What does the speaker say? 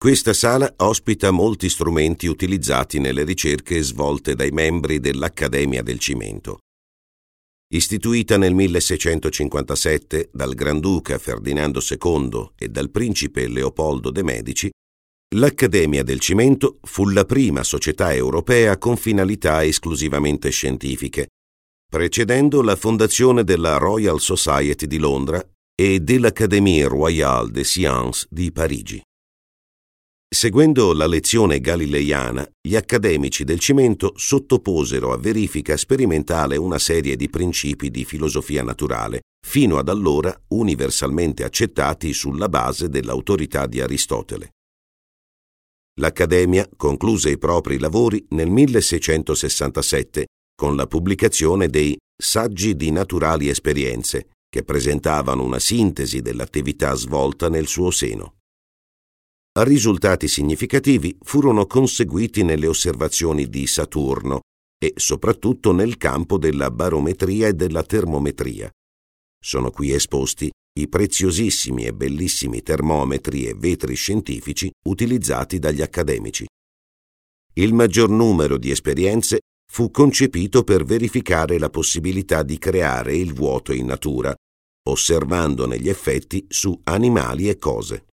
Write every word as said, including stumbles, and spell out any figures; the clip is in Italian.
Questa sala ospita molti strumenti utilizzati nelle ricerche svolte dai membri dell'Accademia del Cimento. Istituita nel milleseicentocinquantasette dal Granduca Ferdinando secondo e dal principe Leopoldo de' Medici, l'Accademia del Cimento fu la prima società europea con finalità esclusivamente scientifiche, precedendo la fondazione della Royal Society di Londra e dell'Académie Royale des Sciences di Parigi. Seguendo la lezione galileiana, gli accademici del cimento sottoposero a verifica sperimentale una serie di principi di filosofia naturale, fino ad allora universalmente accettati sulla base dell'autorità di Aristotele. L'Accademia concluse i propri lavori nel milleseicentosessantasette con la pubblicazione dei Saggi di naturali esperienze, che presentavano una sintesi dell'attività svolta nel suo seno. Risultati significativi furono conseguiti nelle osservazioni di Saturno e soprattutto nel campo della barometria e della termometria. Sono qui esposti i preziosissimi e bellissimi termometri e vetri scientifici utilizzati dagli accademici. Il maggior numero di esperienze fu concepito per verificare la possibilità di creare il vuoto in natura, osservandone gli effetti su animali e cose.